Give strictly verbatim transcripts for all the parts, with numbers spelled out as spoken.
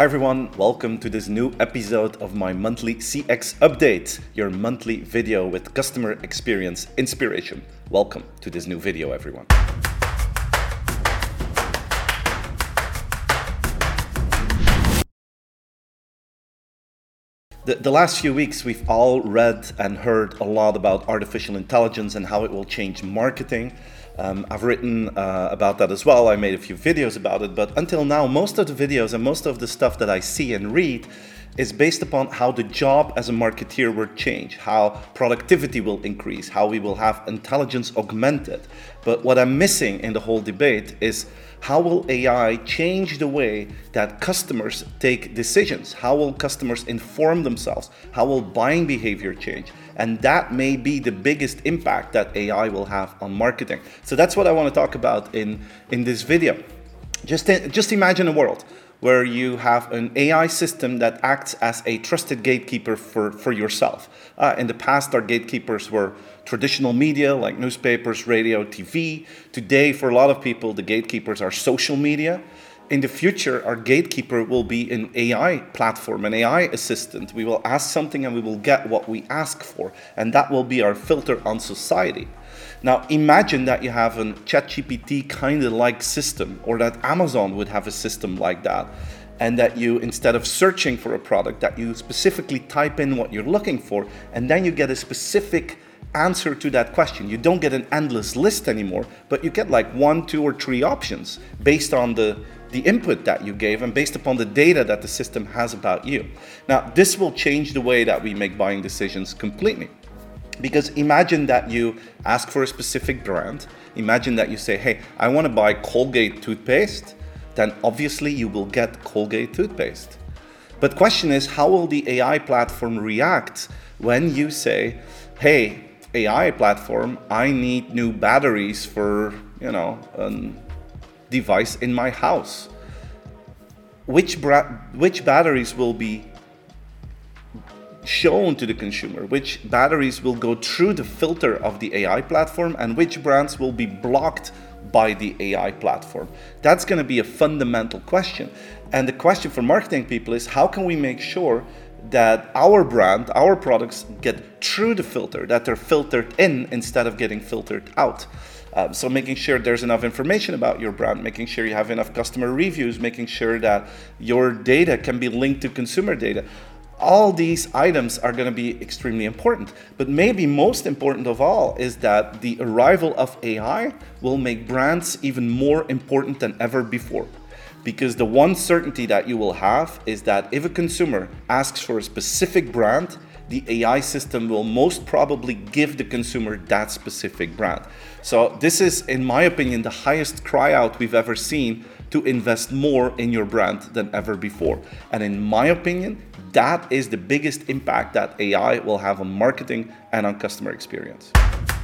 Hi everyone, welcome to this new episode of my monthly C X update, your monthly video with customer experience inspiration. Welcome to this new video, everyone. The, the last few weeks, we've all read and heard a lot about artificial intelligence and how it will change marketing. Um, I've written uh, about that as well. I made a few videos about it, but until now, most of the videos and most of the stuff that I see and read is based upon how the job as a marketeer will change, how productivity will increase, how we will have intelligence augmented. But what I'm missing in the whole debate is how will A I change the way that customers take decisions? How will customers inform themselves? How will buying behavior change? And that may be the biggest impact that A I will have on marketing. So that's what I want to talk about in, in this video. Just, just imagine a world where you have an A I system that acts as a trusted gatekeeper for, for yourself. Uh, in the past, our gatekeepers were traditional media like newspapers, radio, T V. Today, for a lot of people, the gatekeepers are social media. In the future, our gatekeeper will be an A I platform, an A I assistant. We will ask something and we will get what we ask for. And that will be our filter on society. Now, imagine that you have a ChatGPT kind of like system, or that Amazon would have a system like that. And that you, instead of searching for a product, that you specifically type in what you're looking for, and then you get a specific answer to that question. You don't get an endless list anymore, but you get like one, two, or three options based on the, the input that you gave and based upon the data that the system has about you. Now, this will change the way that we make buying decisions completely. Because imagine that you ask for a specific brand. Imagine that you say, hey, I want to buy Colgate toothpaste. Then obviously you will get Colgate toothpaste. But the question is, how will the A I platform react when you say, hey, A I platform, I need new batteries for, you know, a device in my house. Which, bra- which batteries will be shown to the consumer? Which batteries will go through the filter of the A I platform, and which brands will be blocked by the A I platform? That's going to be a fundamental question. And the question for marketing people is, how can we make sure that our brand, our products get through the filter, that they're filtered in instead of getting filtered out? Um, so making sure there's enough information about your brand, making sure you have enough customer reviews, making sure that your data can be linked to consumer data. All these items are going to be extremely important. But maybe most important of all is that the arrival of A I will make brands even more important than ever before. Because the one certainty that you will have is that if a consumer asks for a specific brand, the A I system will most probably give the consumer that specific brand. So this is, in my opinion, the highest cry out we've ever seen to invest more in your brand than ever before. And in my opinion, that is the biggest impact that A I will have on marketing and on customer experience.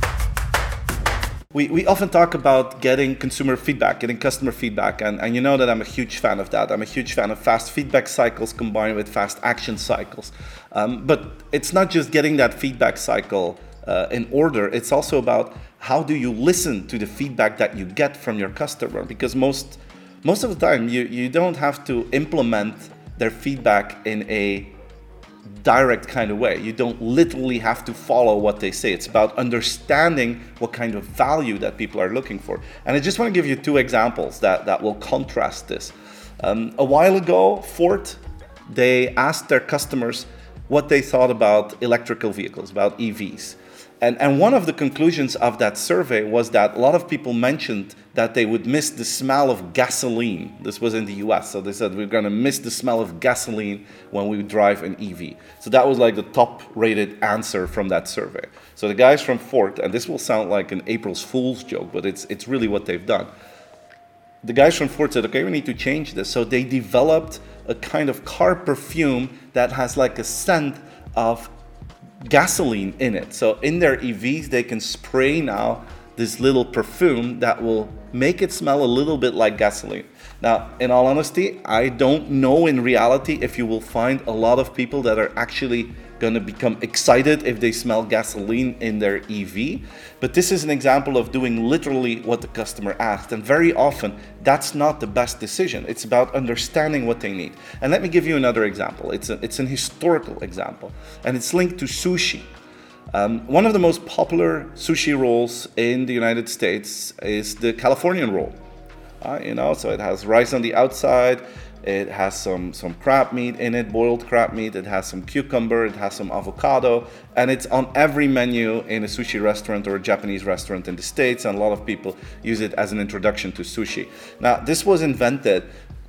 We, we often talk about getting consumer feedback, getting customer feedback, and, and you know that I'm a huge fan of that. I'm a huge fan of fast feedback cycles combined with fast action cycles. Um, but it's not just getting that feedback cycle uh, in order, it's also about how do you listen to the feedback that you get from your customer, because most, most of the time you, you don't have to implement their feedback in a direct kind of way. You don't literally have to follow what they say. It's about understanding what kind of value that people are looking for. And I just want to give you two examples that, that will contrast this. Um, a while ago, Ford, they asked their customers what they thought about electrical vehicles, about E Vs. And, and one of the conclusions of that survey was that a lot of people mentioned that they would miss the smell of gasoline. This was in the U S, so they said we're going to miss the smell of gasoline when we drive an E V. So that was like the top rated answer from that survey. So the guys from Ford, and this will sound like an April Fool's joke, but it's, it's really what they've done. The guys from Ford said, okay, we need to change this. So they developed a kind of car perfume that has like a scent of gasoline in it. So in their E Vs, they can spray now this little perfume that will make it smell a little bit like gasoline. Now, in all honesty, I don't know in reality if you will find a lot of people that are actually gonna become excited if they smell gasoline in their E V. But this is an example of doing literally what the customer asked. And very often, that's not the best decision. It's about understanding what they need. And let me give you another example. It's, a, it's an historical example, and it's linked to sushi. Um, one of the most popular sushi rolls in the United States is the Californian roll. Uh, you know, so it has rice on the outside, it has some, some crab meat in it, boiled crab meat, it has some cucumber, it has some avocado, and it's on every menu in a sushi restaurant or a Japanese restaurant in the States, and a lot of people use it as an introduction to sushi. Now, this was invented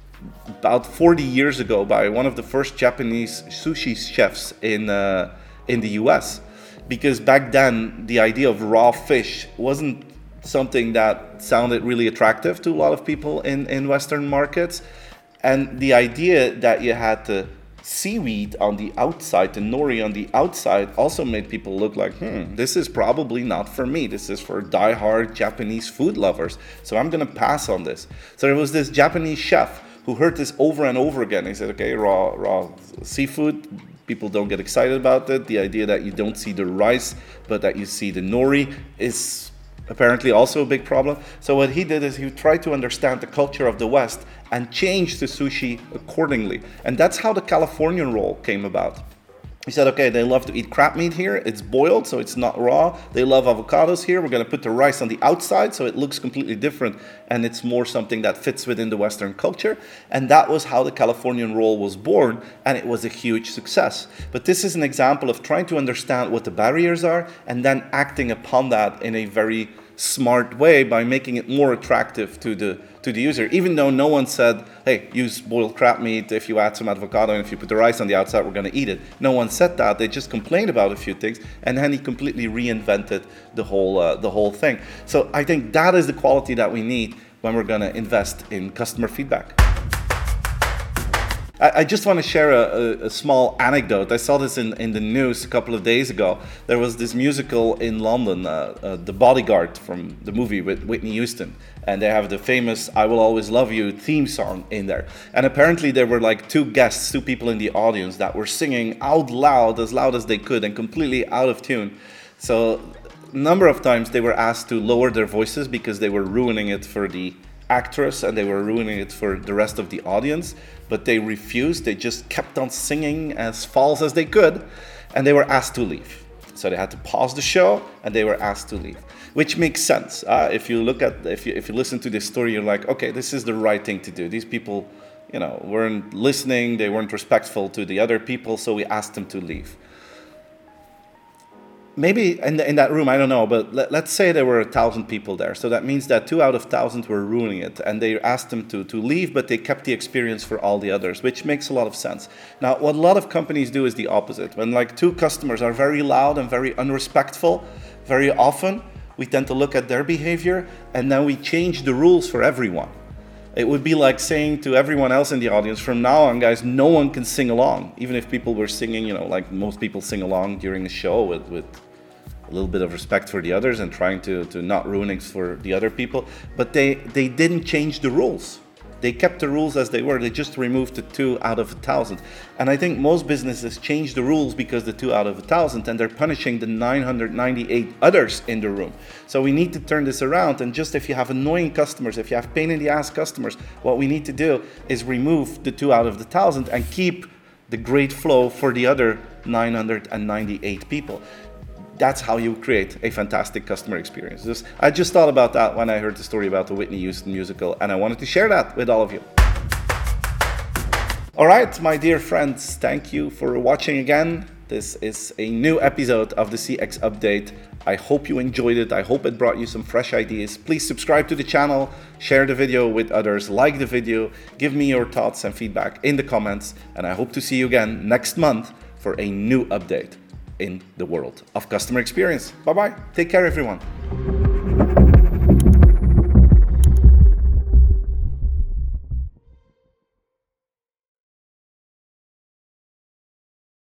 about forty years ago by one of the first Japanese sushi chefs in, uh, in the U S, because back then the idea of raw fish wasn't something that sounded really attractive to a lot of people in, in Western markets. And the idea that you had the seaweed on the outside, the nori on the outside, also made people look like, hmm, this is probably not for me. This is for die-hard Japanese food lovers. So I'm gonna pass on this. So there was this Japanese chef who heard this over and over again. He said, okay, raw, raw seafood, people don't get excited about it. The idea that you don't see the rice, but that you see the nori is apparently also a big problem. So what he did is he tried to understand the culture of the West and change the sushi accordingly. And that's how the Californian roll came about. He said, okay, they love to eat crab meat here. It's boiled, so it's not raw. They love avocados here. We're going to put the rice on the outside, so it looks completely different, and it's more something that fits within the Western culture. And that was how the Californian roll was born, and it was a huge success. But this is an example of trying to understand what the barriers are and then acting upon that in a very smart way by making it more attractive to the to the user, even though no one said, hey, use boiled crab meat if you add some avocado, and if you put the rice on the outside, we're going to eat it. No one said that. They just complained about a few things, and then he completely reinvented the whole uh, the whole thing. So I think that is the quality that we need when we're going to invest in customer feedback. I just want to share a, a, a small anecdote. I saw this in, in the news a couple of days ago. There was this musical in London, uh, uh, The Bodyguard, from the movie with Whitney Houston. And they have the famous I Will Always Love You theme song in there. And apparently there were like two guests, two people in the audience that were singing out loud, as loud as they could, and completely out of tune. So a number of times they were asked to lower their voices because they were ruining it for the actress and they were ruining it for the rest of the audience, but they refused. They just kept on singing as false as they could, and they were asked to leave. So they had to pause the show and they were asked to leave, which makes sense. Uh, if you look at, if you if you listen to this story, you're like, okay, this is the right thing to do. These people, you know, weren't listening, they weren't respectful to the other people, so we asked them to leave. Maybe in, the, in that room, I don't know, but let, let's say there were a thousand people there. So that means that two out of thousand were ruining it. And they asked them to, to leave, but they kept the experience for all the others, which makes a lot of sense. Now, what a lot of companies do is the opposite. When like two customers are very loud and very unrespectful, very often we tend to look at their behavior and then we change the rules for everyone. It would be like saying to everyone else in the audience, from now on, guys, no one can sing along. Even if people were singing, you know, like most people sing along during a show with, with a little bit of respect for the others and trying to, to not ruin it for the other people. But they, they didn't change the rules. They kept the rules as they were. They just removed the two out of a thousand. And I think most businesses change the rules because the two out of a thousand, and they're punishing the nine hundred ninety-eight others in the room. So we need to turn this around. And just if you have annoying customers, if you have pain in the ass customers, what we need to do is remove the two out of the thousand and keep the great flow for the other nine hundred ninety-eight people. That's how you create a fantastic customer experience. Just, I just thought about that when I heard the story about the Whitney Houston musical, and I wanted to share that with all of you. All right, my dear friends, thank you for watching again. This is a new episode of the C X Update. I hope you enjoyed it. I hope it brought you some fresh ideas. Please subscribe to the channel, share the video with others, like the video, give me your thoughts and feedback in the comments, and I hope to see you again next month for a new update in the world of customer experience. Bye-bye. Take care, everyone.